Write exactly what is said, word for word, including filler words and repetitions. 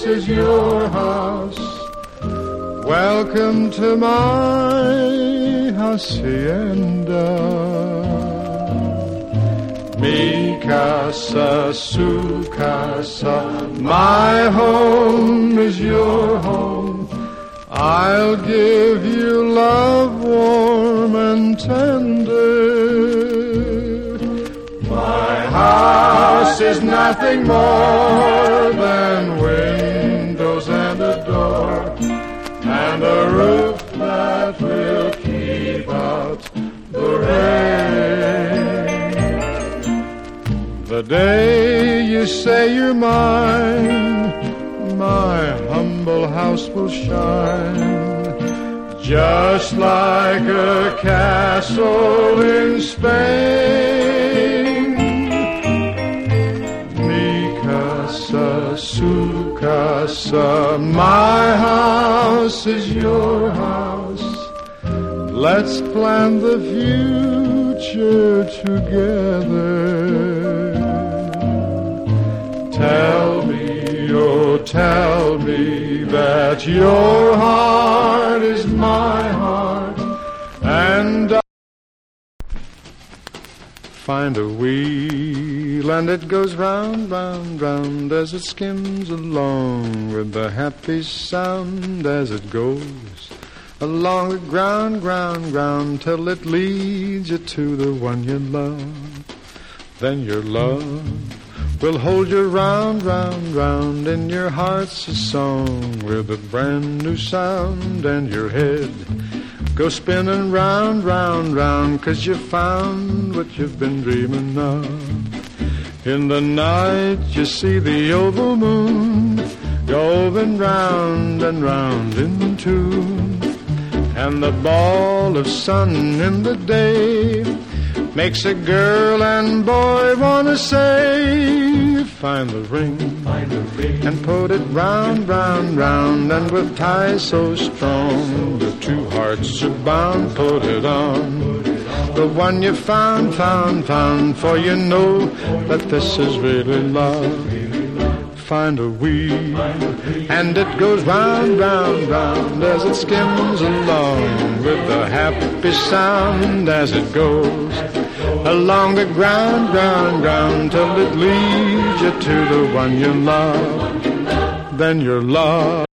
is your house. Welcome to my hacienda. Mi casa, su casa, my home is your home. I'll give you love warm and tender. My house is nothing more than windows and a door and a roof that will keep out the rain. The day you say you're mine, my humble house will shine just like a castle in Spain. Mi casa, su casa, my house is your house. Let's plan the future together. Tell me, oh, tell me that your heart is my heart, and I find a wheel and it goes round, round, round as it skims along with the happy sound as it goes along the ground, ground, ground till it leads you to the one you love. Then your love will hold you round, round, round in your heart's a song with a brand new sound, and your head go spinning round, round, round 'cause you found what you've been dreaming of. In the night you see the oval moon going round and round in tune, and the ball of sun in the day makes a girl and boy wanna say, find the ring, find the ring, and put it round, round, round, and with ties so strong the two hearts are bound. Put it on, the one you found, found, found, for you know that this is really love. Find a wheel, and it goes round, round, round as it skims along with the happy sound as it goes along the ground, ground, ground till it leads you to the one you love. Then your love